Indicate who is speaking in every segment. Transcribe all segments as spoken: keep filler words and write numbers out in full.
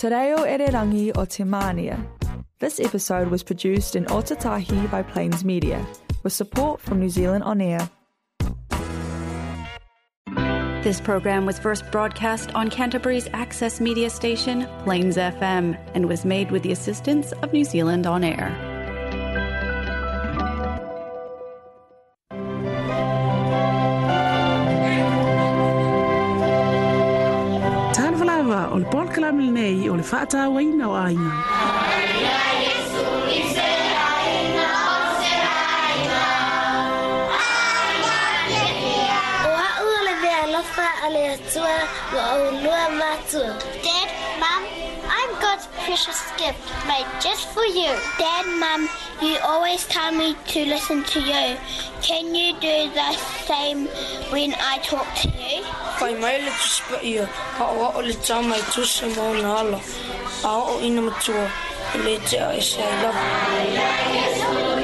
Speaker 1: Te reo Irirangi o Te Mania. This episode was produced in Otatahi by Plains Media, with support from New Zealand On Air.
Speaker 2: This program was first broadcast on Canterbury's access media station, Plains F M, and was made with the assistance of New Zealand On Air.
Speaker 3: Tanvalava o le Paul Kalamil nei o le whaata waina o aina.
Speaker 4: Dad, Mum, I'm God's precious gift made just for you. Dad, Mum, you always tell me to listen to you. Can you do the same when I talk to you?
Speaker 5: Kai mai le tuspa ia, ha o le tama i tusa mo na ala. A o ina matua, le te a ese I love.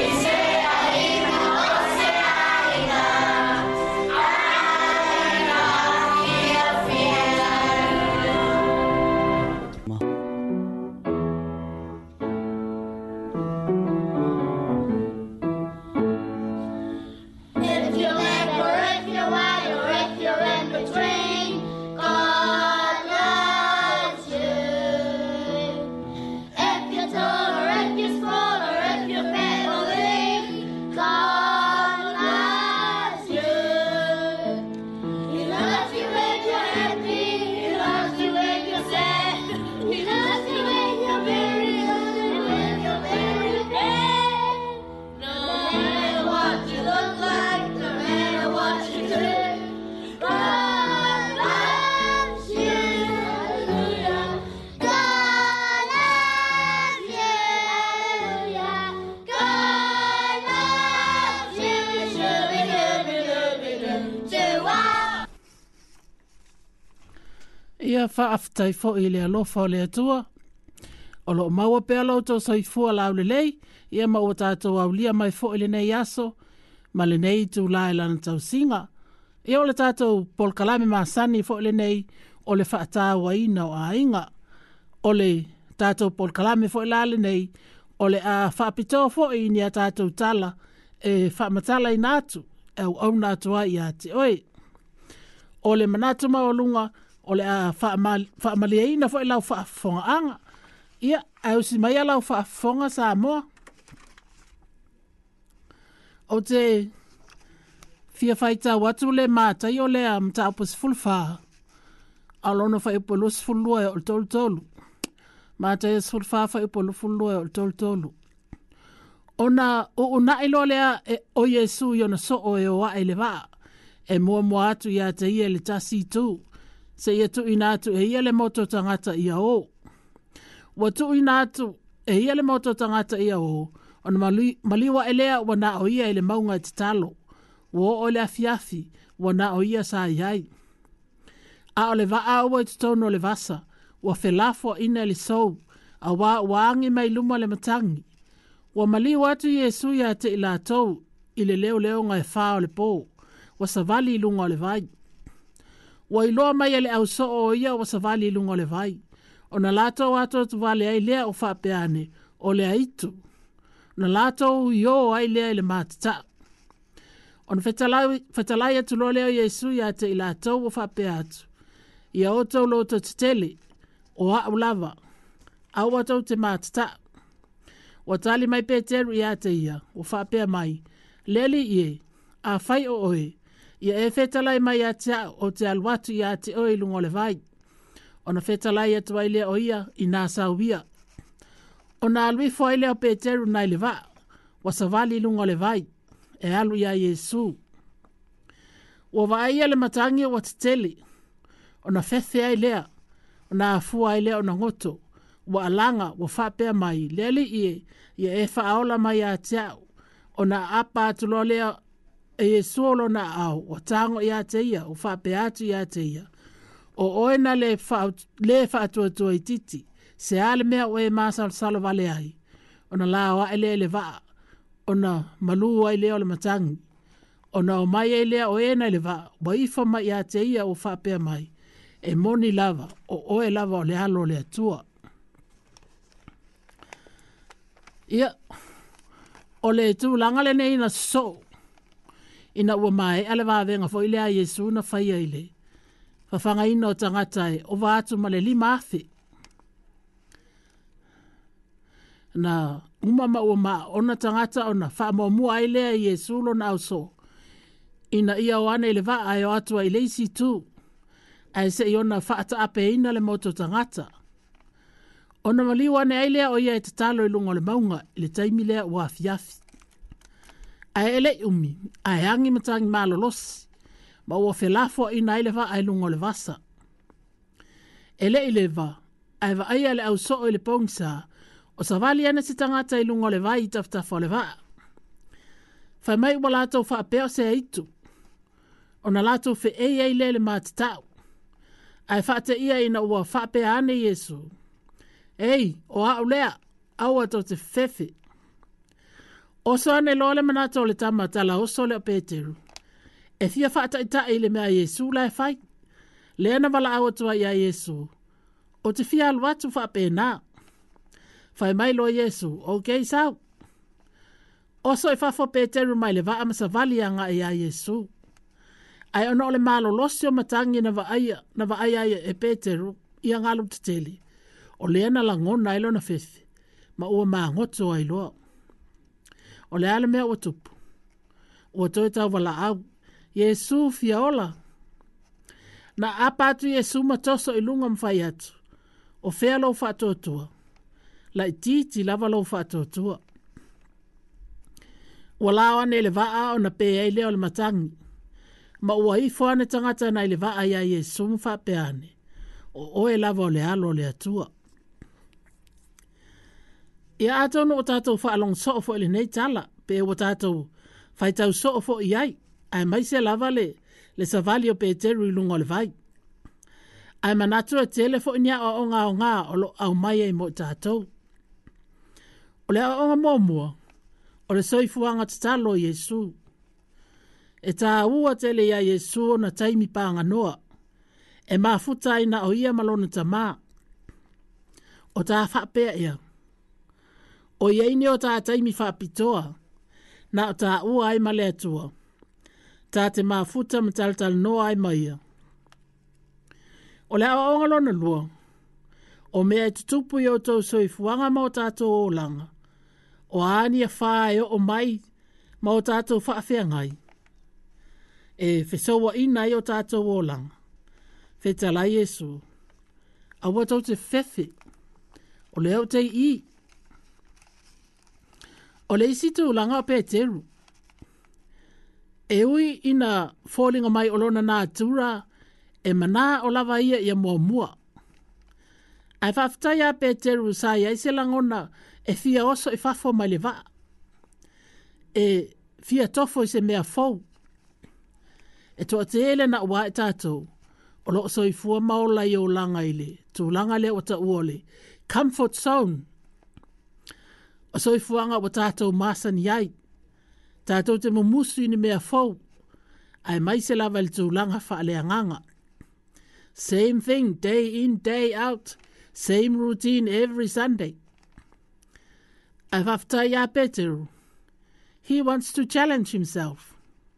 Speaker 3: Ia whaaftai fo I le alofa o le atua. O lo maua pe alo tau saifua lau le lei. Ia maua tātou au lia mai fo I le nei aso. Ma le nei tu lai lana tau singa. Ia o le tātou Paul Kalame Masani fo I le nei. O le whaata wa ina o a inga. O le tātou Paul Kalame fo I la le nei. O le a whaapito fo I ni a tātou tala. E whaamatala I nātu. E au au nātu a I a te oe. O le manatu maolunga. O le a whaamaliaina fo I lau whaafonga anga. Ia, au si mai a lau whaafonga sa moa. O te fia whaita watu le mātai o le a mtaupus fulwha. Alono wha ipo lus fulua o le tolu tolu. Mātai as fulwha wha ipo lu fulua o le tolu tolu. O na o una ilo lea e, o Yesu i ona so o e o a ele waa. E mua mua atu ia te ia le tasi tu. Se ia tu inatu e ia le moto tangata ia o. Wa tu inatu e ia le moto tangata ia o. Ona mali, maliwa elea wana o ia ele maunga te talo. Wa o le afiafi wana o ia sa iai. A o le vaa ua te tono le vasa. Wa felafo ina le sou. A wa waangi mai luma le matangi. Wa maliwa atu Yesu ia te ila tau. Ile leo leo ngai faa o le po. Wa savali lunga o le vai. Wa iloa mai ele au so o ia o savali lunga le vai. O na lato wato tu vale ai lea o whapeane o le aitu. Na lato yo ai lea ele matata. O na whetalai atu lo leo Yesu ia te ila tau o whapeatu. Ia o tau lo to te tele o a ulava. Au atau te matata. Wa tali mai Peteru ia te ia o whapea mai. Leli ie a whai o oe. Ia e whetalai mai a te o te aluatu ia te oe lungo le vai. O na whetalai atu ai lea o ia i nā sauia. O na alui fwai lea o Peteru nai le va. Wa savali lungo le vai. E alu ia Yesu. Wa vai ia le matangi o te tele. O na whethe ai lea. O na afua ai lea o na ngoto. Wa alanga wa whapea mai. Leli ie. Ia e whaola mai a te au. O na apa atu lo lea e Yesu olo na au, o tango ia te ia, o whapeatu ia te ia. O oena le whaatua tua I titi, se ale mea o e māsal salo vale ai. O na lawa ele ele vaa, o na malua ele o le matangi. O na o mai ele o ena ele vaa, wa ifa mai ia te ia o whapea mai. E moni lava, o oe lava o le alo le atua. Ia, o le tūlanga le nei na so, ina ua mai ale vāvenga fo ile a Yesu na whaia ile. Whawhanga ina o tangatai o vātu ma le lima athi. Na umama ua maa ona tangata ona wha mua ile a Yesu lo na au so. Ina ia wana ile vaa ayo atua ile isi tu. Ai se iona whaata ape ina le moto tangata. Ona maliwa ne ailea o ia e tatalo ilungo le maunga ile taimi lea ua afiafi. Ai ele umi, ai hangi matangi malolosi, ma ua felafo ina ile va ai lungo le vasa. Ele ile va, ai va aia le au soo ile pongsa, o sa vali ane si tangata ilungo le vai taftafo le va. Fai mai ua lato fa apeo se aitu, ona lato fe eia ile le matatau. Ai fate ia ina ua fa apea ane Yesu. Ei, o au lea, au ato te fefe. Oso ane lole manato le tama tala oso le o Peteru. E fia fata ita ile mea Yesu la e fai. Leana wala au atua ia Yesu. O te fia alu atu fa apena. Fai mai lo Yesu, ok sao? Oso e fafo Peteru mai le va amasa vali anga ia Yesu. Ai ono le malo losio matangi na va aya, na va aya e Peteru, ia ngalu teteli. O leana la ngona ilo na fefe, ma ua maa ngoto ai loa. O le ale mea ua tupu. Ua toi tau wala au, Yesu fia ola. Na apatu Yesu matoso ilunga mwhai atu, o fea lau whaatotua. La ititi lava lau whaatotua. Ua lao ane le vaa o na pea i leo le matangi, ma ua ifo ane tangata na ile vaa ia Yesu mwha peane, o oe lava o le alo le atua. Ia atonu o tātou whaalong soofo ili nei tala, pe o tātou whaitau soofo iai, ai maise lava le, le savali o Peteru i lungo le vai. Ai manatu e telefo inia o onga o ngā o lo au mai e mo tātou. O le o onga mōmua, o le soifuanga tatalo Yesu. E tā ua tele ia Yesu na taimi pānga noa, e mafuta ina o ia malona tamā. O tā whapea ia. O ieini o tā taimi whapitoa, na o tā ua ai male atua. Tā te mafuta mataltal noa ai maia. O le awa onga lona lua, o mea i tutupu i o tau soifuanga ma o tātou o langa, o aani a whae o mai ma o tātou whaafea ngai. E whesaua ina i o tātou o langa, whetala Yesu, a watau te whewhe, o leo te i. O le isi tu langa o Peteru. E ui ina fōlinga mai o lona nā tura, e mana o lava ia ia mua mua. Ai whaftai a Peteru sa ia ise langona e fia oso i whafo mai le va. E fia tofo i se mea fau. E toa te ele na ua e tātou, o lo so i fua maola i o langa ile, tu langa le o ta uole, comfort zone. O so i fuanga o tātou masan iai. Tātou te mumusu ni mea fau. Ai mai se lava le tūlanga whaalea nganga. Same thing, day in, day out. Same routine every Sunday. Ai whaftai a Peteru. He wants to challenge himself.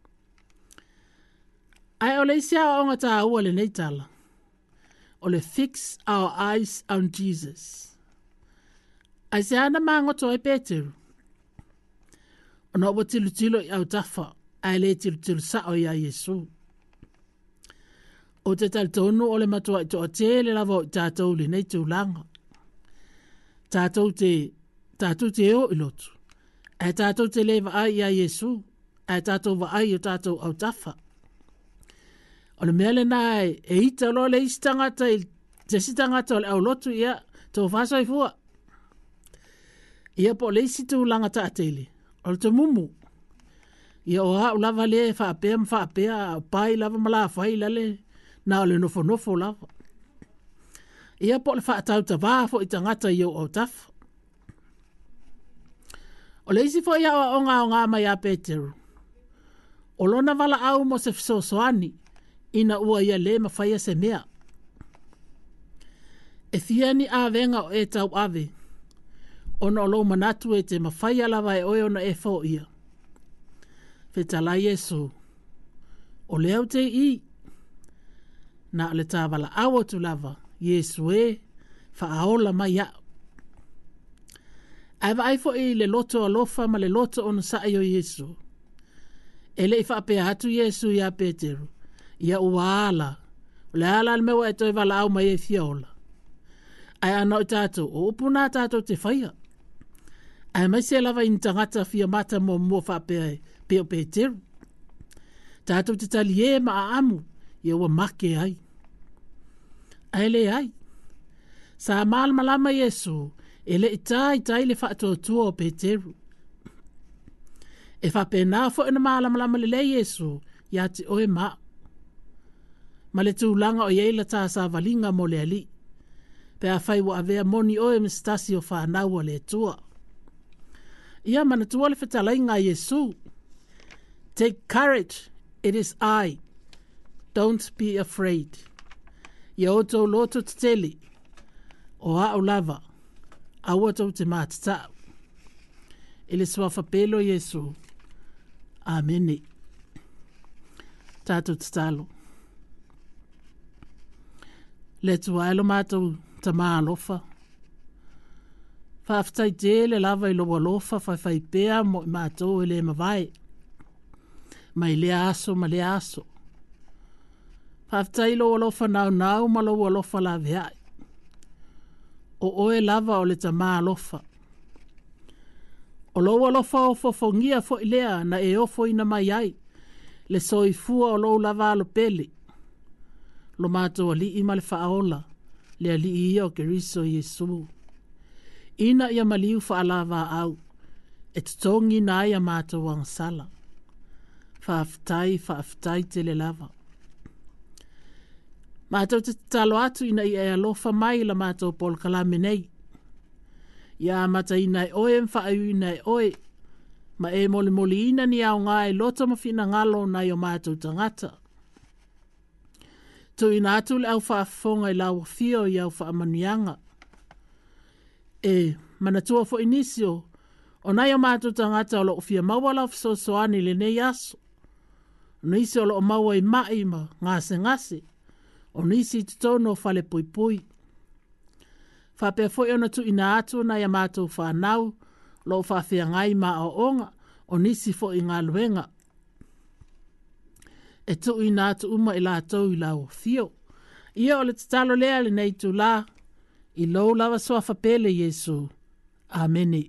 Speaker 3: Ai o le isia o onga tā ua le neitala. O le fix our eyes on Jesus. Ai se ana mangoto e Peteru. Ona ua tilu tilo i au tafa, ai le tilu tilu sao i a Yesu. O te tal tonu o le matua i toa te le lavo i tātou li nei tūlanga. Tātou te, tātou te eo i lotu. Ai tātou te leva ai i a Yesu. Ai tātou va ai o tātou au tafa. O le mele nai e ita lo le isi tangata i te si tangata o le au lotu ia tō whaso i fua. Ia po le isi tūlanga ta atele. O le te mumu. Ia o hau lava le whaapea mwhaapea pai lava mala whai lale na o le nofo nofo lava. Ia po le whaatau ta wāfo i tangata i o au tafa. O le isi fo ia o ngā o ngā mai a Peteru. O lona wala au mo se fisosoani ina ua ia le mawhaia se mea. E fiani a venga o e tau ave. Ona o lou manatu e te mawhai alawa e oe ona e fo ia. Whetala Yesu. O leo te i. Na le tāwala awa tu lava. Yesu e. Whaaola mai au. Aiva ai fo i le loto alofa ma le loto ona sa'i o Yesu. Ele i whaapea hatu Yesu ia Peteru. Ia uala. Le ala le mewa e toi wala au mai e fiola. Ai ana o tātou. O upuna tātou te whaia. Ai mai se lava in tangata fia mata mo mua whaapea e peo Peteru. Tātou te tali e ma a amu. Ia ua make ai. Ai le ai. Sa malama lama Yesu. Ele i tai tai le whaatua tua o Peteru. E whape nā fo ina malama lama le le Yesu. Ia te oe maa. Ma le tūlanga o yeila tā sa valinga mo le ali. Pe a whai wa avea moni oe mistasi o whanau le tua. Ia mana tua le whetalai ngā Yesu. Take courage. It is I. Don't be afraid. Ia oto loto te teli. O a o lava. Aua tau te mātatau. Ele swa whapelo Yesu. Amene. Tātou te talo. Le tuailo mātou ta mālofa. Whaafitai te le lava i loa lofa whai whai pēa mo i mātou e le mawai. Mai le aso ma le aso. Whaafitai loa lofa nau nau ma loa lofa la veai. O oe lava o le ta mālofa. O loa lofa o fofongia fo i lea na e ofo ina mai ai. Le soifua o loa lava alo pele. Lo mātou ali i male whaola, le ali i ia o keriso Yesu. Ina ia maliu whaalava au, e tutongi na ia mātou ang sala. Whaaftai, whaaftai te le lava. Mātou te talo atu ina i e alofa mai la mātou pol kalame nei. Ia mata ina e oe mwhaau ina e oe, ma e mole mole ina ni au ngā e lota mawhina ngalo na i o mātou tangata. Tu ina atu le au whaafonga i lau fio i au whaamanianga. E, manatua fo inisio, o nai o mātou tangata o lo fia mawala fiso soani le nei aso. O nisi o lo maua i mai ma ngase ngase. O nisi tutono o fale pui pui. Whapea fo i ona tu ina atu nai a mātou whanau, lo whawhia ngai ma o onga, o nisi fo i ngā luenga. E tu i nā tu uma i la tau i lau fio. Ia o le tatalo lea le nei tu la, i lau lawa soa whapele Yesu. Amene.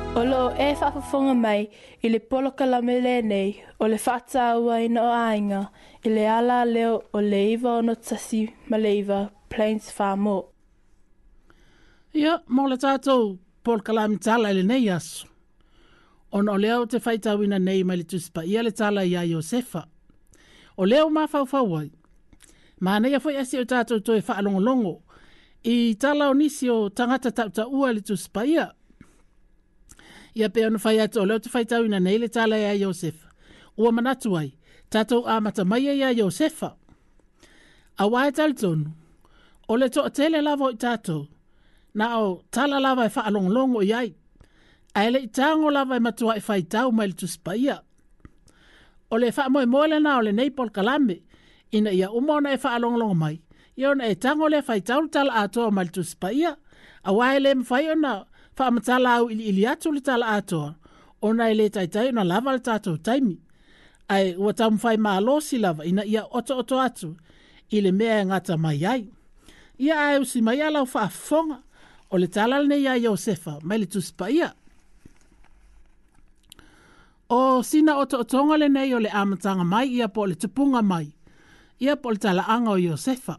Speaker 6: O lo e whaafafonga mai i le poloka la mele nei o le whaata ua ina o ainga i le ala leo o le iwa o no tasi ma le iwa Plains Whamo.
Speaker 3: Ia, mo le tātou poloka la mitala i le nei aso. Ona o leo te whaitawina nei mai le tuspa ia le tala ia Iosefa. O leo ma whauwhau ai. Ma nei a fwoi asi o tātou toi whaalongolongo i tala o nisi o tangata tauta ua le tuspa ia. Ia pe ona whai atu o leo te whaitawina nei le tala ia Iosefa. Ua manatu ai, tātou amata mai ia Iosefa. A wae talitonu, o le to tele lava o tātou, na o tala lava e whaalongolongo i ai. A ele i tango lava e matua e whaitau mai le tuspa ia. O le wha moe moe na o le neipol kalame, ina ia umona e whaalongolongo mai. Ia ona e tango le whaitau tala atoa mai le tuspa ia. A wae le mwhai ona wha matala au ili ili atu le tala atoa. Ona e le taitai ona lava le tātou taimi. Ai ua tau mwhai maa losi lava ina ia oto oto atu i le mea e ngata mai ai. Ia ai usi mai alau wha afonga o le tala le ia Iosefa mai le tuspa ia. O sina o to'otonga le nei o le amatanga mai ia po le tupunga mai. Ia po le talaanga o Iosefa.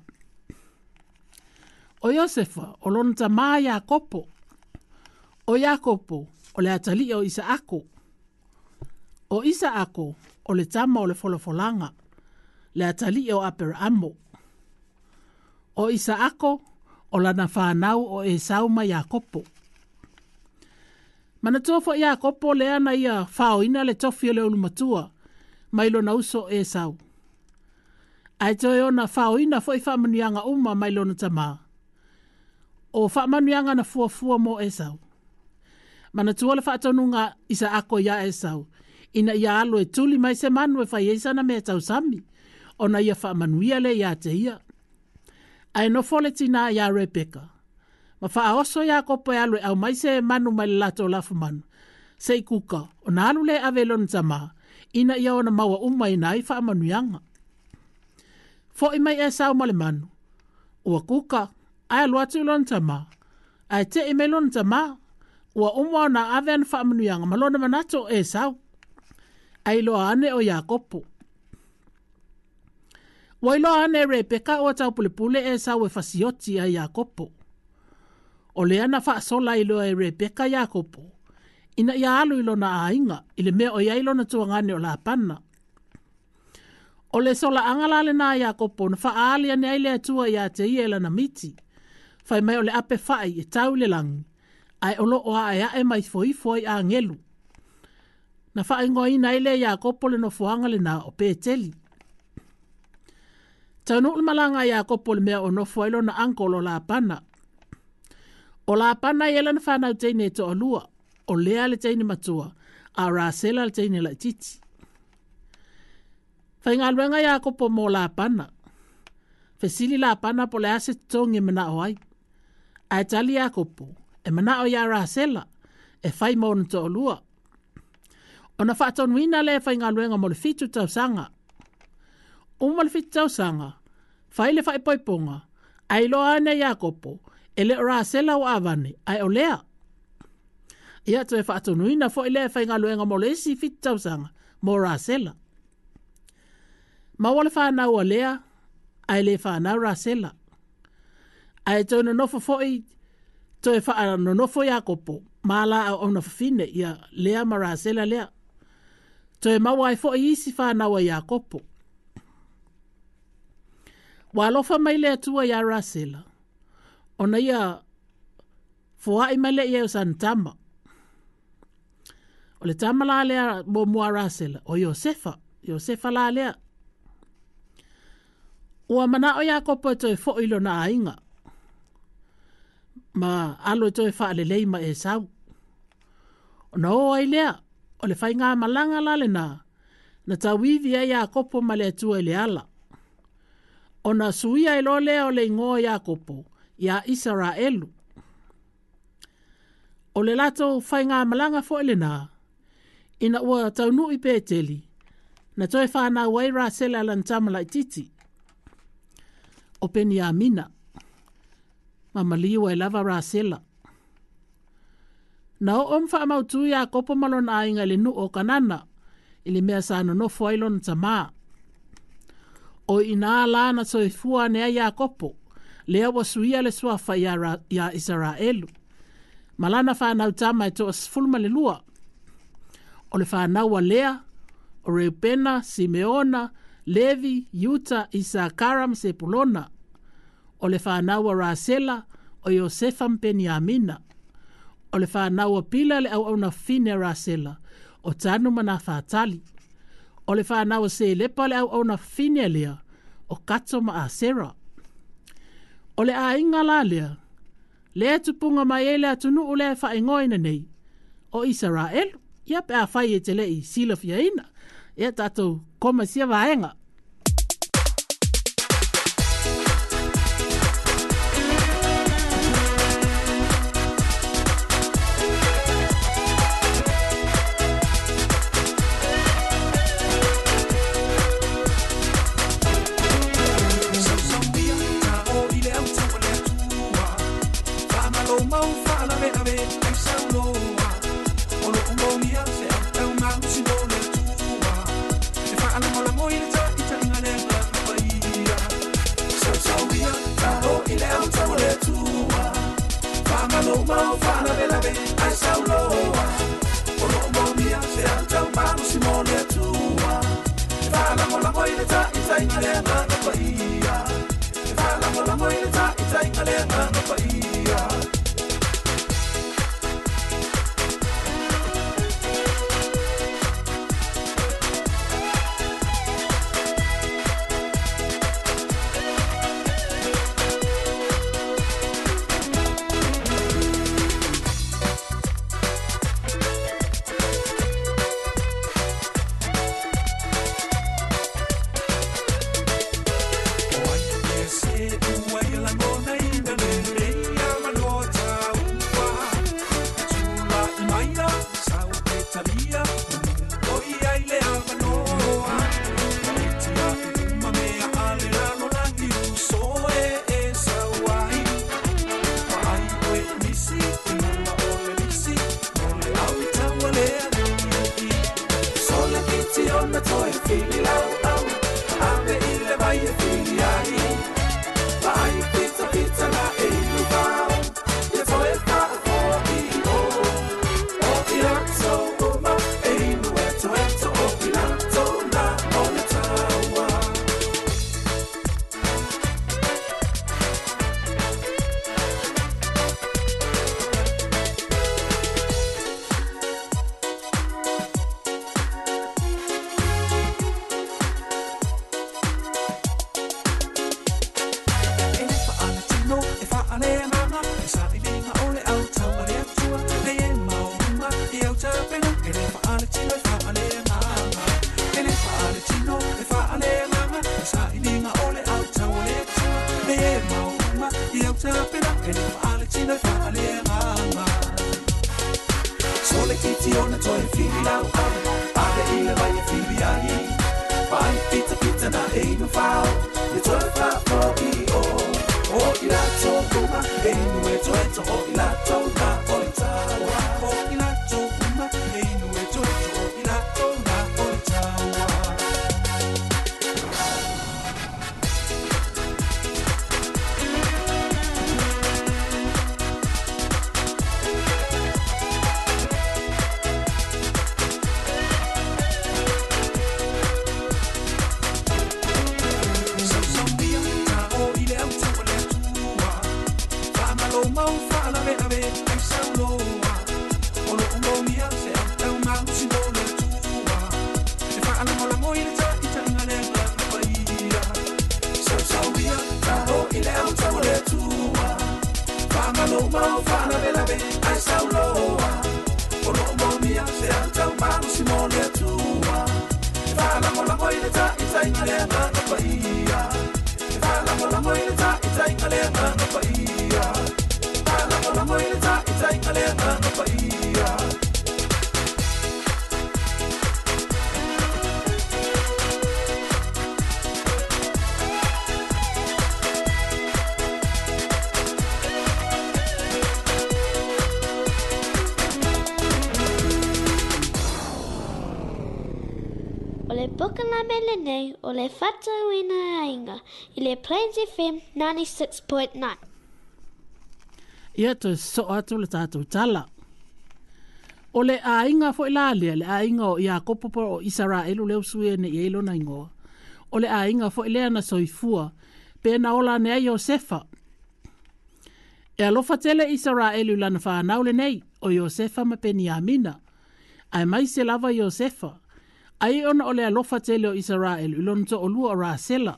Speaker 3: O Iosefa o lonta maa Iakopo. O Iakopo o le atali o Isaako. O Isaako o le tama o le folofolanga. Le atali o Aperamo. O Isaako o lana whanau o Esau ma Iakopo. Mana tofo ia kopo le ana ia whao ina le tofi o le ulumatua, mailo na uso e sau. Ai toi ona whao ina fo i whamanuianga uma mailo na tamaa. O whamanuianga na fua fua mo e sau. Mana tua le whaatonunga isa ako ia e sau. Ina ia alo e tuli mai se manu e whai eisana me tau sami. Ona ia whamanuia le ia te ia. Ai no fole tina ia Rebecca. Ma wha oso ia kopo e alu e au mai se manu mai le lato lafu manu. Se i kuka, o na alu le avelon tama, ina ia ona maua uma ina i wha manuianga. Fo i mai e sao male manu. Ua kuka, ai alu atu lon tama. Ai te i melon tama. Ua uma ona aven wha manuianga, malona manato e sao. Ai loa ane o ia kopo. Wai loa ane Rebecca o tau pule pule e sao e fasioti a ia kopo. O le ana wha sola ilo e Rebecca Iakopo, ina ia alu ilo na ainga, ile mea o ia ilo na tuangane o la pana. O le sola angalale na Iakopo, na wha aali ane aile atua ia te iela na miti, whai mai o le ape whai e tau le langi, ai olo o a ea e mai foi foi a ngelu. Na wha ingo ina aile Iakopo le no fuangale na o peteli. Tau nukul malanga Iakopo le mea o no fuailo na ankolo la pana. O la pana iela na whanau teine to o lua, o lea le teine matua, a Rasela le teine la titi. Whai ngā luenga Iakopo mo la pana. Fesili la pana po le ase tongi e mana o ai. Ai tali Iakopo, e mana o ia Rasela, e whai mo na to o lua. O na whaatonuina le whai ngā luenga mo le fitu tau sanga. O mo le fitu tau sanga, whai le whai poiponga, ai loa ane Iakopo, e le Rasela o avane, ai o lea. Ia to e whaatonuina fo i lea whai ngā luenga mo le isi fitu tau sanga, mo Rasela. Ma wale whanau a lea, ai le whanau Rasela. Ai to na nofo fo i, to e whaano nofo Iakopo, ma la au au na fafine, ia lea ma Rasela lea. To e maua ai fo i isi whanau a Iakopo. Wa alofa mai lea tua ia Rasela. Ona ia fua i mai lea ia usan tama. O le tama la lea mo mua Rasela, o Iosefa, Iosefa la lea. Ua mana o Iakopo e toi fo ilo na ainga. Ma alo e toi wha le leima e sau. O na o ai lea, o le whai ngā malanga la le na, na tawivi a Iakopo ma le atua i le ala. O na suia ilo lea o le ingoa Iakopo, ia Israelu. O le lato whai ngā malanga fo le na, ina ua taunu i pēteli, na toi whana wai Rasela lan tamala i titi. O peni a mina. Mama liwa e lava Rasela. Na o omfa amautu ia kopo malona ainga le nu o kanana, ili mea sa no foilon tamaa. O ina la na soifua nea ia kopo, lea wasuia le suafa ia, ia Israelu. Malana whanau tama e toa sfulma le lua. O le whanau a Lea, o Reubena, Simeona, Levi, Yuta, Isakara, Sepulona. O le whanau a Rasela, o Iosefa Mpeniamina. O le whanau a Pila le au au na fine Rasela, o tanu mana whatali. O le whanau a Selepa le au au na fine lea, o kato ma Asera. O le a inga la lea, lea tupunga mai ele atunu o lea whaingoina nei, o Israel, ia pe a whai e te lei sila fiaina, ia tatou koma sia vaenga.
Speaker 4: Bukala Melene o le Whatauina Ainga i le Plains F M ninety-six point nine.
Speaker 3: Ia to so atu le tātou tala. O le ainga fo ilalia, le ainga o ia kopopo o Israelu leo suene i eilo na ingoa. O le ainga fo ilea na soifua, pe na ola nea Iosefa. E alofa tele Israelu lana whanau le nei, o Iosefa ma peni amina. Ai mai se lava Iosefa. Ai ona o le alofa tele o Israelu, ilon to o lua o Rasela.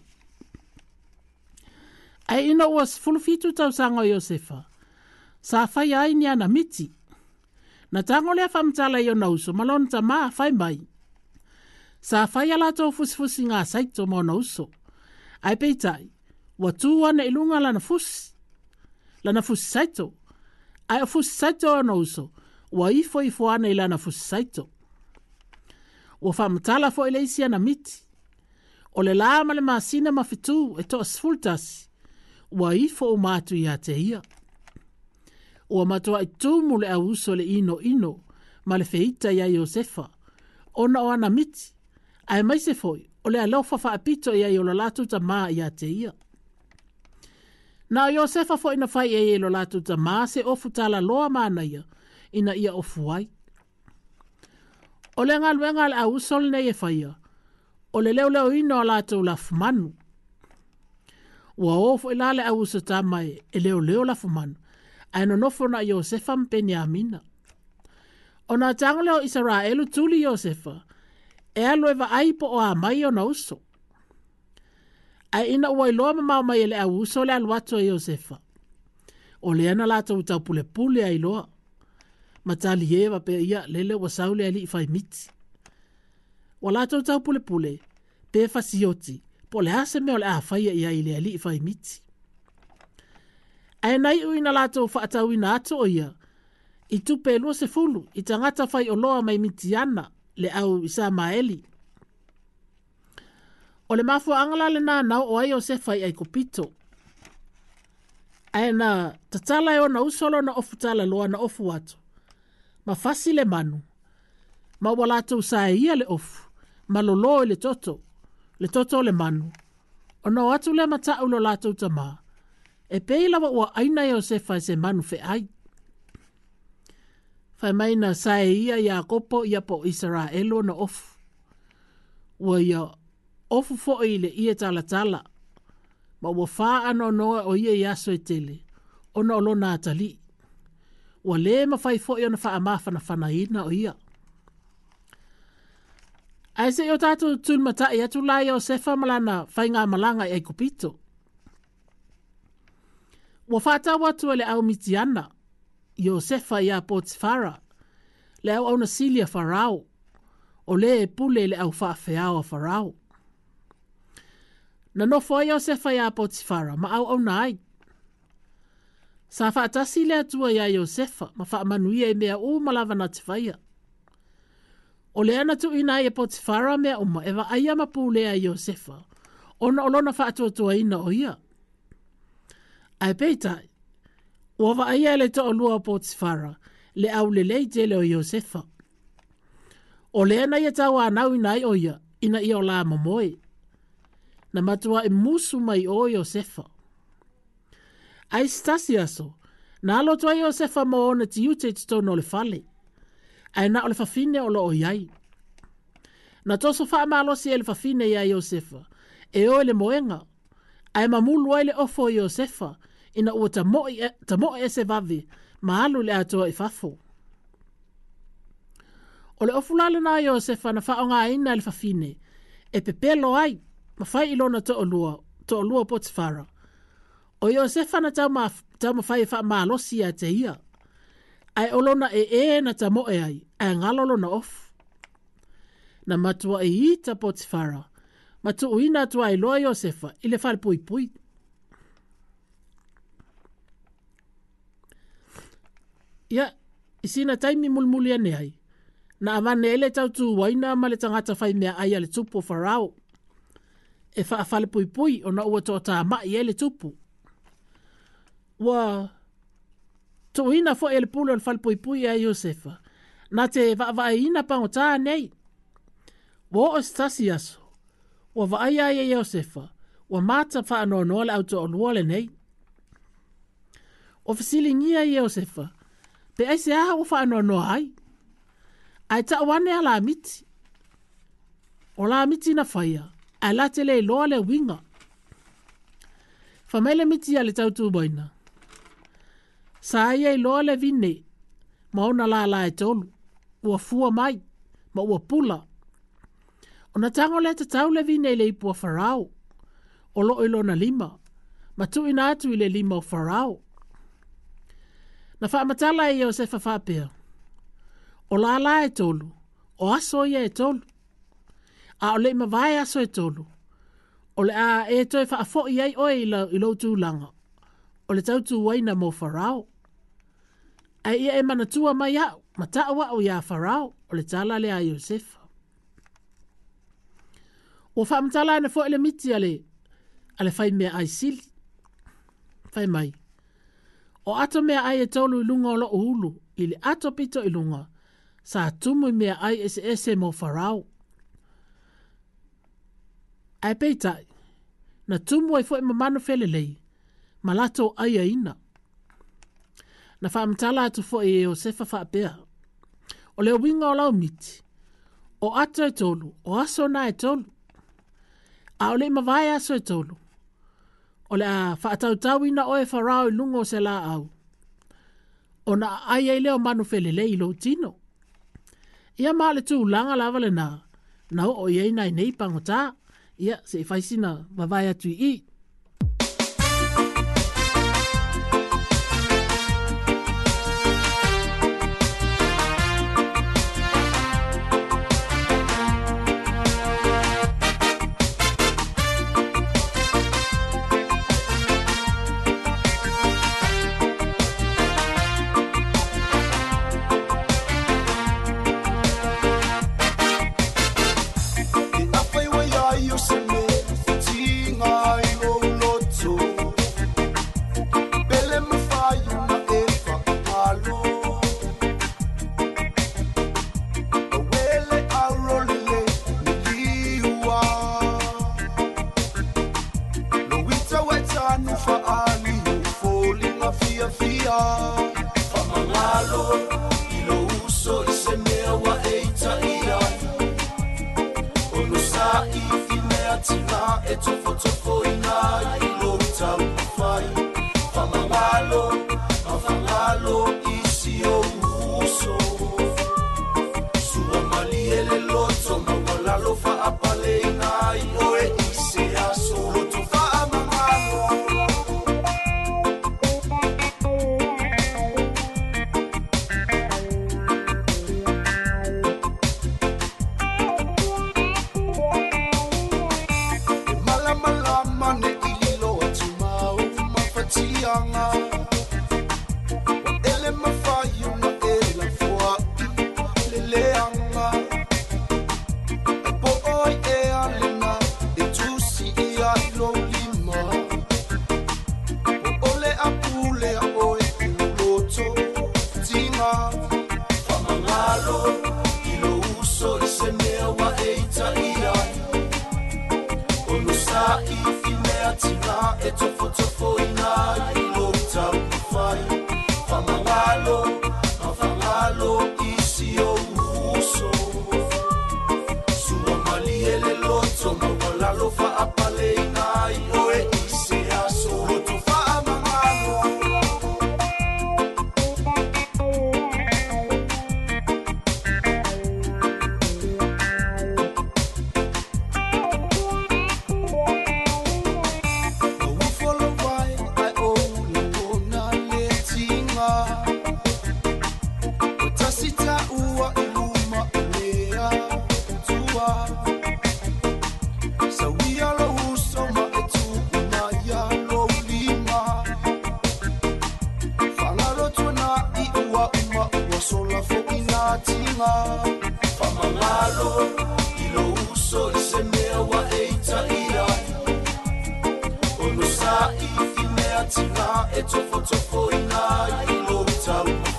Speaker 3: Ai ina uas fulufitu tau sanga o Iosefa. Sa fai ai ni ana miti. Na tango lea whamtala i o nauso, malon ta maa fai mai. Sa fai ala tō fusfusi ngā saito mo nauso. Ai peitai, wa tūwana ilunga lana fusi. Lana fusi saito. Ai o fusi saito o nauso, wa ifo ifo ana i lana fusi saito. Wa whamtala fo ileisi ana miti. O le lama le maasina mafitu e to asfultasi. Wa ifo umatu i ate ia. Ua matua i tūmu le auso le ino ino, ma le feita ia Iosefa. Ona o ana miti, ai mai se foi, o le alofa whaapito ia i o lalatu ta maa ia te ia. Na Iosefa foi na fai ia i o lalatu ta maa se ofu tala loa maana ia, ina ia ofu ai. O le ngaluenga le auso le nei e faia, o le leo leo ino o latu la fumanu. Ua ofu ila le auso ta mai e leo leo la fumanu. Ai no nofo na Iosefa mpeni amina. O na tangole o Israelu tuli Iosefa, e aloeva aipo o amai o na uso. Ai ina ua iloa mamau mai ele au uso le aluato e Iosefa. O le ana lata utau pule pule a iloa. Matali ewa pe ia lele wa saule ali ifai miti. Wa lata utau pule pule, pe fasioti, po le ase meo le afaya ia ile ali ifai miti. Ai nai uina lato whaatau ina ato o ia, i tupe lua se fulu, i tangata whai o loa mai mitiana, le au isa maeli. O le mafua angala le nā nau o ai o se whai ai kopito. Ai na tatala e o na usolo na ofu tala loa na ofu ato. Ma fasi le manu. Ma walato sa ia le ofu. Ma lolo le toto. Le toto le manu. O na watu le mata ulo lato tamaa. E peila wa ua aina Iosefa se manu fe ai. Fai mai na sae ia Iakopo ia po Israelo na ofu. Ua ia ofu fo ile ia tala tala. Ma ua faa ano noa o ia iaso e tele. Ona olo na atali. Ua le ma fai fo ia na faa mafana fana ina o ia. Ai se o tatu tun mata ia tu la Iosefa malana fai ngā malanga e kupito. Wa fata watu le au mitiana, Iosefa ia Potifara, le au au nasilia farao, o le e pule le au whaafeao a farao. Na nofo Iosefa ia Potifara, ma au au nai. Sa whaatasi le atua ia Iosefa, ma whaamanuia e mea u malawa na tifaya. O le ana tu ina ia Potifara mea uma, ewa aia mapule a Iosefa, ona olona whaatua tua ina o ia. Ai peitai, ua wa aia le to olua o Potifara, le au le leite le o Iosefa. O le ana ia tau anau inai o ia, ina ia o la mamoe. Na matua e musu mai o Iosefa. Ai stasi aso, na alo tua Iosefa mo ona ti ute ti tono le fale. Ai na o le fafine o lo o iai. Na toso wha amalosi e le fafine ia Iosefa, e o le moenga. Ai mamulu ai le ofo Iosefa, ina ua ta moe e se vave, maalu le atoa i fafo. O le ofulale na Iosefa na whaonga ina le fafine, e pepelo ai, ma fai ilona to olua, to olua Potifara. O Iosefa na tau ma fai wha maalosi a te ia. Ai olona e e na ta moe ai, ai ngalolo na ofu. Na matua e ita Potifara, matu uina tua i loa Iosefa, ile whale pui pui. Ia, isina taimi mulmuli ane ai. Na amane ele tau tu waina ma le tangata whai mea ai ale tupu farao. E wha whale pui pui o na ua tō tā mai ele tupu. Wa tu ina fo ele pulu al whale pui pui a Iosefa. Na te wa wa ina pango tā nei. Wo o stasi aso, wa vaaya e Iosefa, wa mata whaano noa le auto o luole nei. O fasili ngia i Iosefa, pe ai se aha o whaano noa hai. Ai ta wane a la miti. O la miti na whaia, ai la te le loa le winga. Whamele miti a le tautu boina. Sa ai e loa le vine, ma ona la la e tolu, ua fua mai, ma ua pula. O na tango le te tau le vine le ipua farao, o lo ilo na lima, ma tu ina atu i le lima o farao. Na wha matala e Iosefa whapea, o la la e tolu, o aso ia e tolu, a o le ima vai aso e tolu, o le a e toi wha afo i ai oe i lo tūlanga, o le tautu waina mo farao. Ai ia e manatua mai au, ma taua o ia farao, o le tala le a Iosefa. O wha amtala ina fo ele miti ale, ale fai mea ai sili. Fai mai. O ato mea ai e tolu i lunga o lo ulu, i le ato pito i lunga, sa tumu mea ai ese ese mo farao. Ai peitai, na tumu ai fo ima manu felelei, ma lato ai aina. Na wha amtala atu fo e Iosefa wha apea. O leo winga o lau miti. O ato e tolu, o aso na e tolu. A o le ima vai aso e tolu. O le a wha atau tau ina oe farao i lungo se la au. O na ai ai leo manu felele i lo tino. Ia maa le tu langa lava le na. Na o iei nai nei pangota. Ia se i faisina vavai atu i.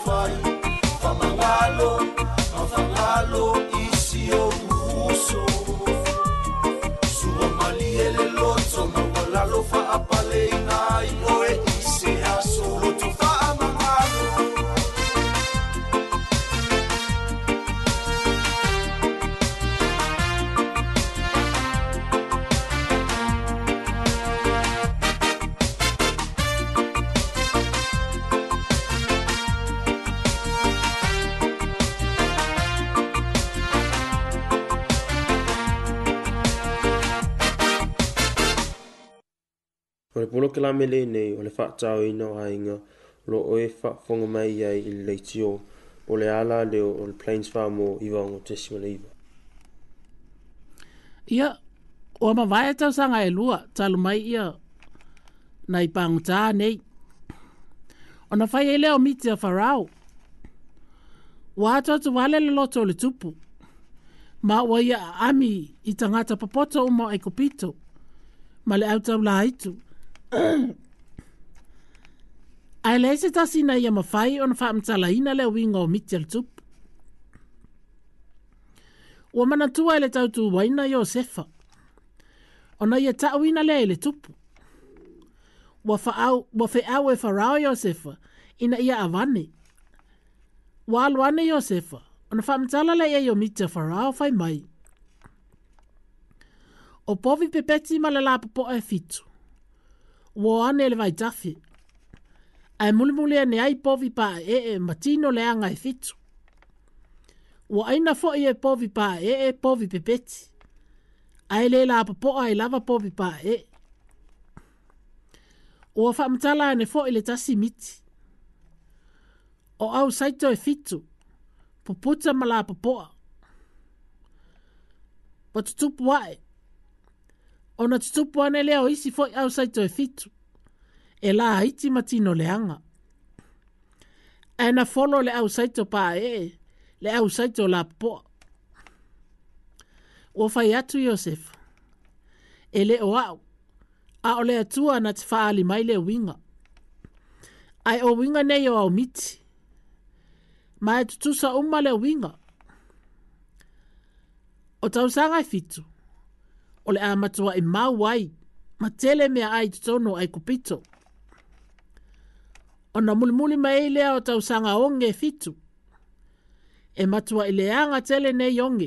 Speaker 7: Famangalo, mafangalo, isi o uso. O le polo ke la mele nei o le whaatau ina o hainga lo oe whafonga mai ai i le leitio o le ala leo o le Plains Farm o iwa o tesi maleiva.
Speaker 3: Ia, o ma vai tau sanga e lua, talu mai ia na i panguta nei. O na whai e leo miti a wharau. Wa ato tu wale le loto le tupu. Ma wa ia ami i tangata papoto umo e kopito. Ma le au tau la itu. Ai le se tasi na ia mawhai o na whaamtala ina leo winga o miti al tupu. Ua mana tua ele tau tu waina Iosefa. Ona ia tau ina le ele tupu. Wa wha au e wharao Iosefa ina ia avane. Wa aluane Iosefa. Ona whaamtala le ia yo mita wharao whai mai. O povi pepeti ma le la popo e fitu. Wa ane ele vai tafi. Ai mulimuli ane ai povi pa e e matino le anga e fitu. Wa aina fo e povi pa e e povi pepeti. Ai le la popo ai lava povi pa e. Ua whaamtala ane fo ile tasi miti. O au saito e fitu. Puputa ma la popoa. Pa tutupu wae. O na tutupu ane leo isi fo au saito e fitu. E la haiti matino leanga. E na folo le au saito pa e. Le au saito la popoa. Ua whai atu Iosefa. E le o au. A o le atua na te whaali mai le winga. Ai o winga nei o au miti. Mai tutusa umma le winga. O tausanga e fitu. O le amatua e mau wai. Ma tele mea ai tutono ai kupito. O na mulimuli mai lea o tausanga onge e fitu. E matua i leanga tele nei onge.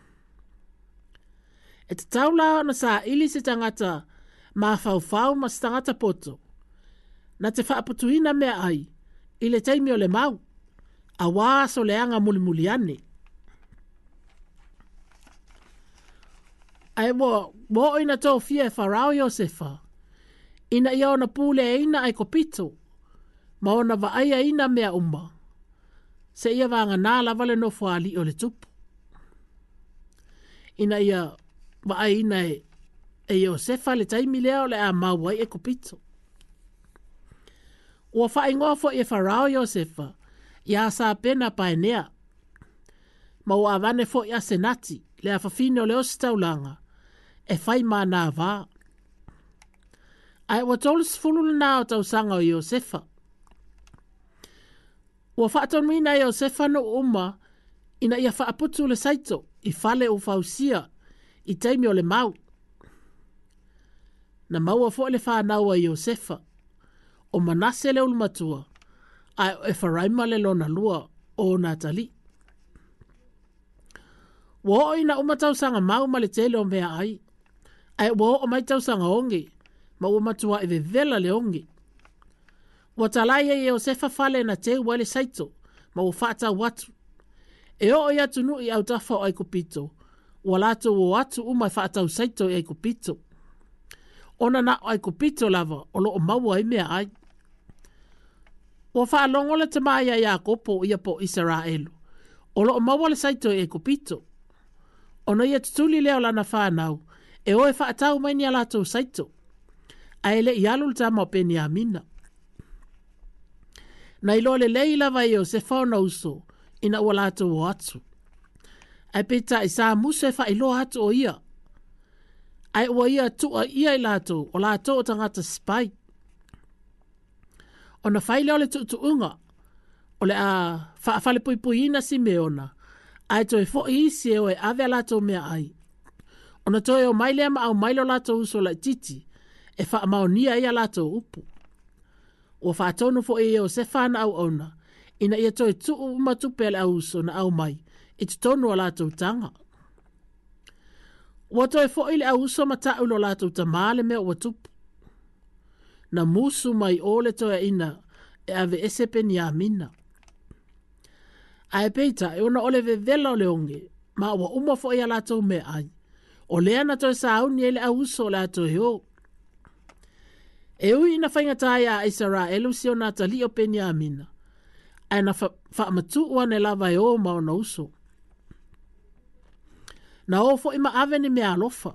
Speaker 3: E te taula na sa ili se tangata ma fau ma stangata poto. Na te whaaputuina mea ai, i le teimi o le mau, a waso le anga muli muli ane. Ai wo, wo ina tō fia e wharao Iosefa, ina ia ona pūle e ina ai kopito, ma ona wa aia ina mea umma, se ia wanga nā lavale no fuali o le tupu. Ina ia wa aia ina e e Iosefa le taimi leo le a mauai e kopito. Ua whae ngofo e wharao Iosefa, ia sa pena paenea. Ma ua avane fo ia senati, le a whawhine o leo staulanga, e whai maa nā vā. Ai ua tolus fululu nā o tausanga o Iosefa. Ua whaatonuina Iosefa no uma, ina ia whaaputu le saito, i fale u fausia, i taimi o le mau. Na maua fo le whanau a Iosefa, o manase le ulumatua, ai o e wharaima le lona lua o Natali. Wo o ina umatau sanga mau ma le tele o mea ai, ai wo o mai tau sanga onge, ma umatua e vevela le onge. Wa talai e Iosefa fale na te wale saito, ma u whata watu. E o o iatu nu i au tafa o ai kupito, wa lato o watu umai whata saito i ai kupito. Ona na ai kupito lava o lo o maua i mea ai. O wha alongo le te maia ia kopo ia po Israelu. O lo o maua le saito i kupito. Ona ia tutuli leo lana whanau. E o e wha atau mai ni alato saito. A ele i alu le tama o peni a mina. Na ilo le lei lava i o se whaona uso ina ua lato o atu. Ai peta i sa musa e wha ilo atu o ia. Ai ua ia tua ia i lato o lato o tangata spai. O na whaile o le tutu unga, o le a whaafale pui pui ina si meona, ai toi fo isi e o e ave lato mea ai. O na toi o maile ama au mailo lato uso la titi, e wha maonia ia lato upu. O wha atonu fo e o se whana au ona, ina ia toi tu umatupe le au uso na au mai, i tutonu o lato tanga. Ua toi fo ile au uso mata ulo lato tamale mea ua tupu. Na musu mai ole toa ina e ave esepe ni amina. Ai peita e ona ole vevela o leonge, ma ua uma fo ia lato me ai. O lea na toi sa au ni ele au uso lato heo. E ui ina whainga tai a Israel si o nā tali o Peniamina. Ai na whaamatu ua ne lava e o mao na uso. Na ofo ima aveni me alofa.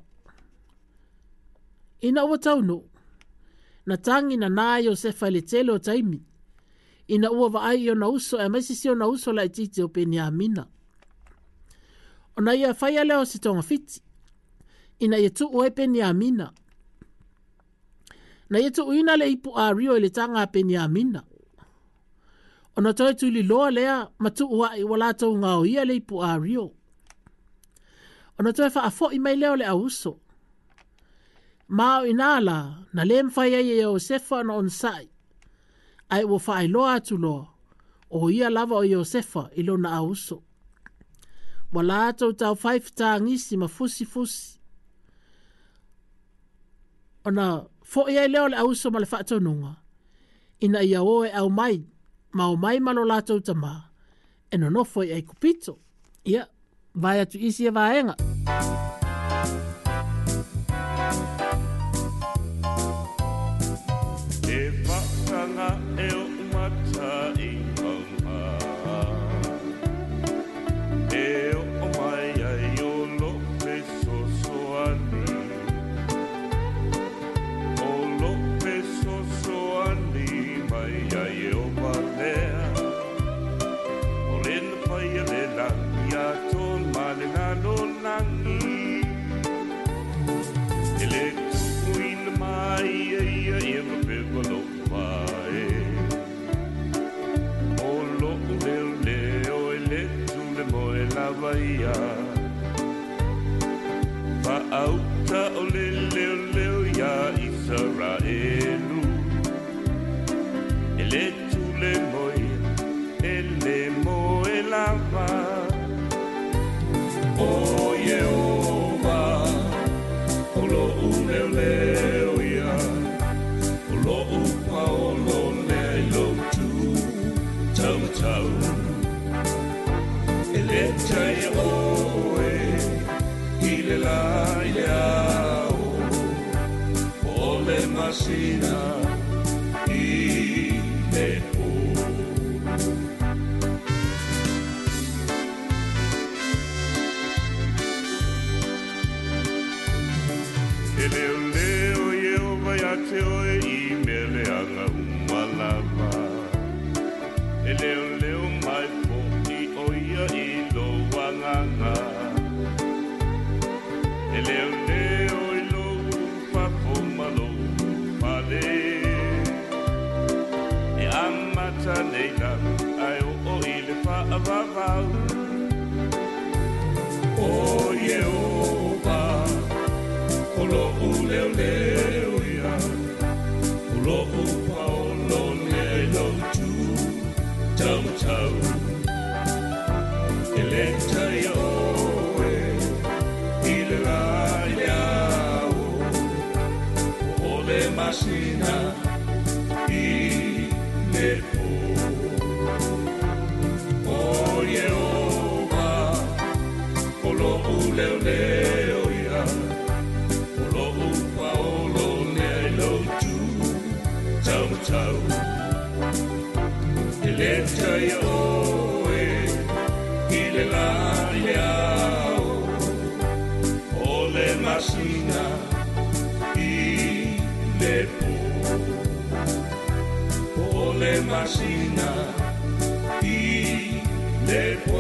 Speaker 3: Ina ua tauno. Na tangi na nā Iosefa le tele o taimi. Ina ua vaai o na uso e maisisi o na uso la ititi o Peniamina. O na ia whaia leo si tonga fiti. Ina ia tu ue Peniamina. Na ia tu uina le ipu a rio le tanga a Peniamina. O na toi tu li loa lea matu ua i wala tau ngao ia le ipu a rio. O na toi wha a fo i mai leo le a uso. Mao inala na le mwhai ai e o sefa na on sai. Ai ua wha ai loa atu loa. O ia lava o Iosefa ilo na a uso. Wala tau tau whaifta ngisi ma fusi fusi. O na fo ia leo le a uso ma le wha nunga. Ina ia oe au mai. Ma o mai malo la tau tama. E no nofo i ai kupito. Ia, vai atu isi e vaenga.
Speaker 8: E whakanga e o umata i maunga. E o mai ai o lope sosoani. O lope sosoani mai ai e o valea. O lena pai a le langi a ton male nano langi. E le tukuina mai e ia e ma pewa lo mai. O lo leo leo e le tule mo e lava ia. Pa auta o le leo leo ia Israelu. E le tule mo ia e le mo e lava. O Yehova, o lo u leo leo ia. O lo u pa o lo leo tu tau tau. E le tai oe i le la i le au. O le masina i le o. E leo leo Yehova ia te oe i me le anga umalava. E leo leo mai po i oia i lo wanganga. E leo leo i lo papo malo pale. E amata nei la ai o o i le pa avavau. O Yehova, o lo u leo leo ia. O lo u pa o lo leo tu tau tau. E le tai oe i le la i le au. O le masina i le po. O Yehova, o lo u leo leo ia. O lo u pa o lo leo tu tau tau. E le tai oe i le la i le au. O le masina i le po. O le masina i le po.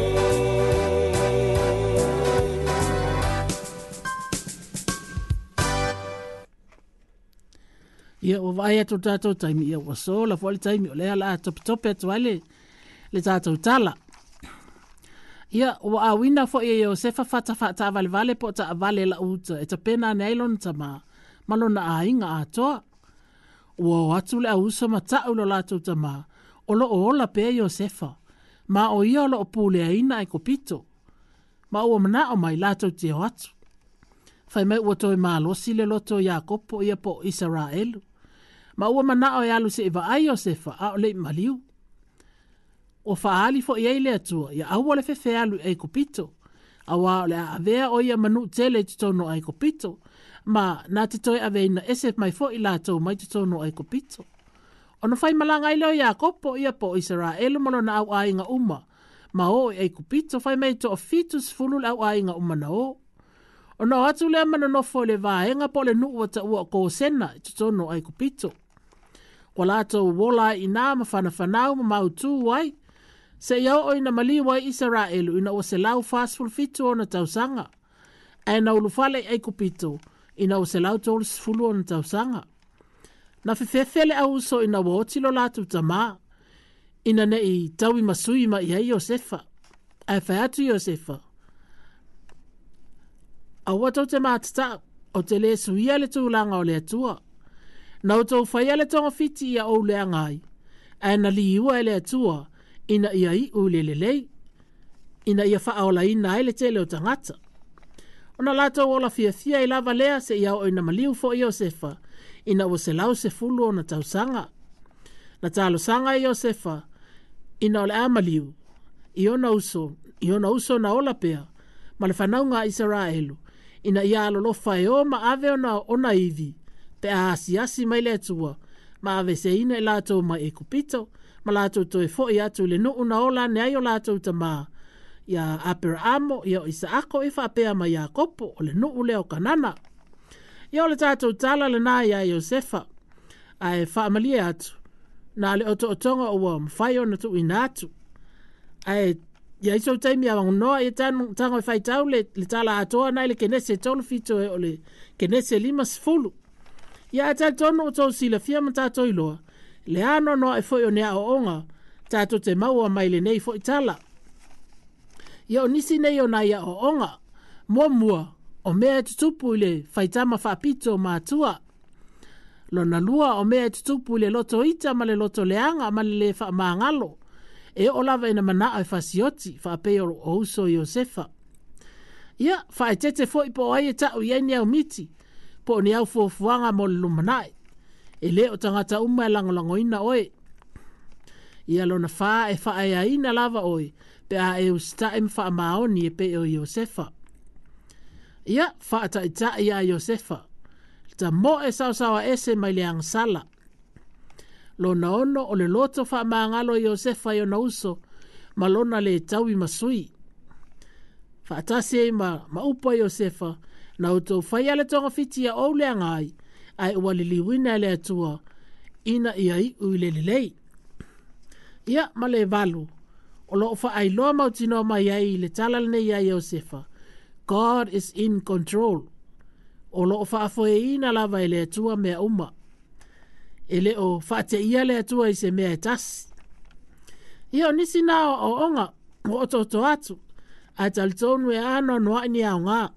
Speaker 3: Ia o vai atu tātou taimi ia ua so, la fwali taimi o lea la topi topi atu ale le tātou tala. Ia o awina fo ia o sefa fata fata vale vale po ta vale la uta e ta pena nailon tama malona a inga a toa. Ua o atu le a usa ma ta ulo la tau tama o lo o ola pe o sefa ma o ia o lo o pule a ina e kopito. Ma ua mana o mai la tau te o atu. Fai mai ua toi maa losi le loto ia kopo ia po Israelu. Ma ua mana o ialu se iwa ai o sefa a o le maliu. O faali fo iei le atua ia aua le fefe alu e kopito. Awa o le a avea o ia manu tele te tono ai ko pito. Ma nā te toi aveina ese mai fo i lātou mai te tono ai ko pito. Ono whai malanga i leo ia kopo ia po Israelu malo na au ainga uma. Ma o e ku pito whai mei to o fitus fulu au ainga uma na o. Ono atu lea mana nofo le vaenga po le nuu wata ua ko sena i tutono ai ku pito. Kwa lātou wola i nā mawhana whanau ma mautu wai. Se iau o ina mali wai Israelu ina o se lau fastful fitu o na tausanga. E na ulufale ai ku pito ina o se lau tolus fulu o na tausanga. Na fefefele au uso ina wotilo latu tama. Ina ne i tawi masui ma ia Iosefa. Ai whaiatu Iosefa. A watau te mātata o te le suia le tūlanga o le atua. Na o tau whaia le tonga fiti ia o le angai. Ai na li iua le atua ina ia i u le lelei. Ina ia whaaola ina ai le tele o tangata. Ona lātou ola fia fia i lava lea se ia o ina maliu fo Iosefa. Ina o se lau se fulu o na tausanga. Na talo sanga Iosefa. Ina o le amaliu. I ona uso. I ona uso na ola pea. Ma le whanau ngā Israelu. Ina ia alolofa e o ma ave ona ona ivi. Pe a asi asi mai le atua. Ma ave se ina i lātou ma e kupito. Ma lātou to e fo i atu le nuu na ola ne ai o lātou ta maa. Ia Abrahamo, ia o Isaako i whapea ma Iakopo o le nuu leo kanana. Ia o le tātou tala le nā ia Iosefa. A e whaamalie atu. Nā le oto otonga o wa mwhai o na tu inatu. A e ia iso taimi a wangonoa i tango i whaitau le, le tala atoa nai le kenese tolu fito e o le kenese lima sifulu. Ia a tātou tono o tau sila fia ma tātou iloa. Le ano noa e foi o nea o onga. Tātou te maua mai le nei foi tala. Ia o nisi nei o nai a o onga. Mua mua o mea tutupu i le whaitama whapito mātua. Lona lua o mea tutupu i le loto ita ma le loto leanga ma le le wha maangalo. E o lava ina manaa e whasioti whapeo o uso Iosefa. Ia, whae tete foi po ai e tau i eni au miti. Po ni au fuafuanga mo le lumanai. E le o tangata uma e langolango ina oe. Ia lona wha e wha e aina lava oe. Pe a e usta e mwha maoni e pe o Iosefa. Ia, wha ata i ta i a Iosefa. Ta mo e sao sawa ese mai le angsala. Lona ono o le loto wha maangalo Iosefa i ona uso. Ma lona le taui masui. Wha atase ma, ma upa Iosefa. Na uto whaia le tonga fiti a ou le angai. Ai ua li liwina le atua. Ina ia i ui le lelei. Ia, ma le valu. O lo fa ai loa mautino mai ai le talal nei ai Iosefa. God is in control. O lo fa afoe ina lava ele atua mea uma. Ele o fa te ia le atua i se mea etasi. Ia o nisi nao o onga o ototo atu. A talitonu e ano noa ni au ngā.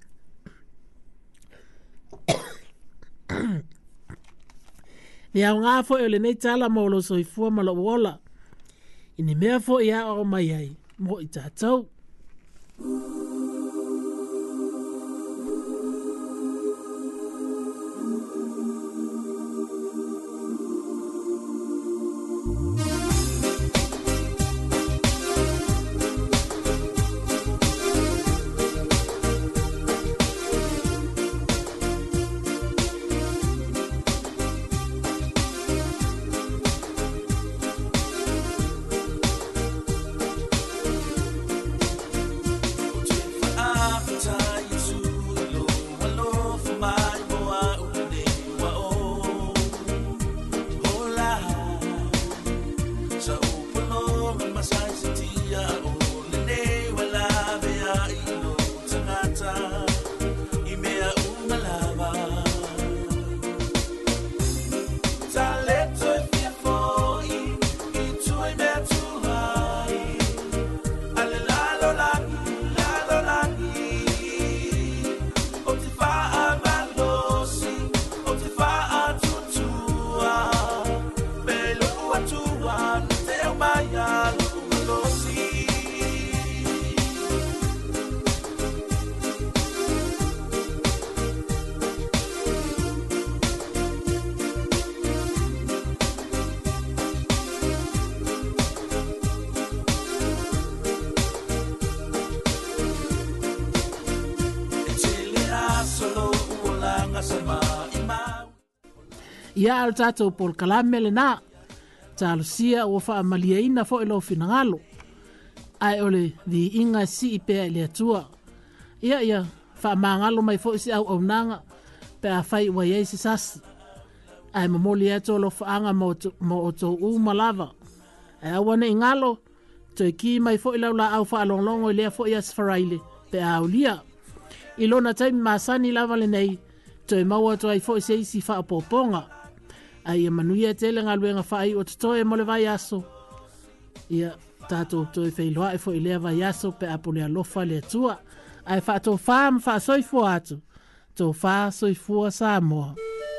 Speaker 3: Ni au ngā fo e le nei tala mo lo soifua ma lo wola. Ini mea fo ia o mai ai. Mo i tātou. Ia al tātou pol kalame le nā, tālo sia o wha amaliaina fo ilo finangalo. Ai ole di inga si i pēa le atua. Ia ia, wha amangalo mai fo isi au au nanga, pēa whai wa iei si sasi. Ai mamoli ato lo whaanga mo o tō u malava. Ai awane ingalo, toi ki mai fo ilau la au wha alonglongo i lea fo i asfaraile, pēa au lia. Ilona taimi masani lava le nei, toi maua to ai fo i seisi wha apoponga. Ai e manuia tele ngā luenga whai o tutoe mo le vai aso. Ia tātou toi whailoa e fo i lea vai aso pe apole alofa le atua. Ai wha tō wha mwha soifua atu. Tō wha soifua Samoa.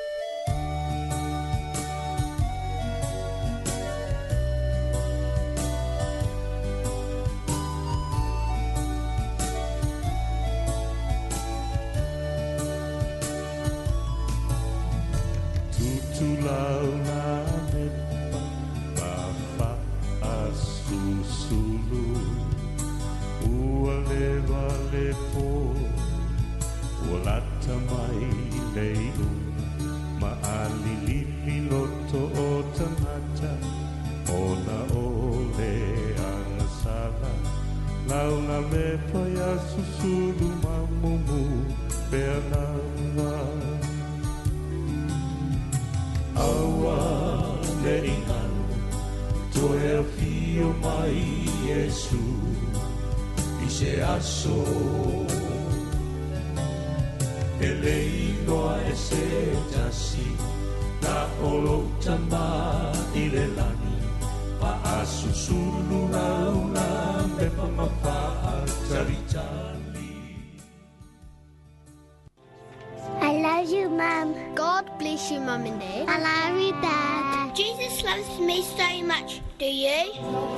Speaker 4: I love you, Mum. God bless you, Mum and Dad. I love you, Dad. Jesus loves me so much. Do you?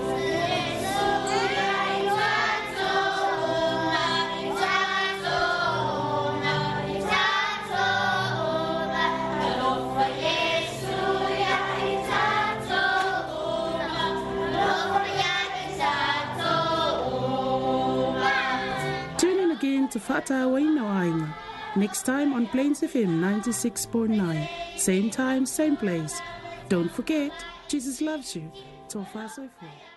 Speaker 9: Tune in again to Fata Waina Wainga. Next time on Plains F M ninety-six point nine. Same time, same place. Don't forget, Jesus loves you. Tofa Soifua.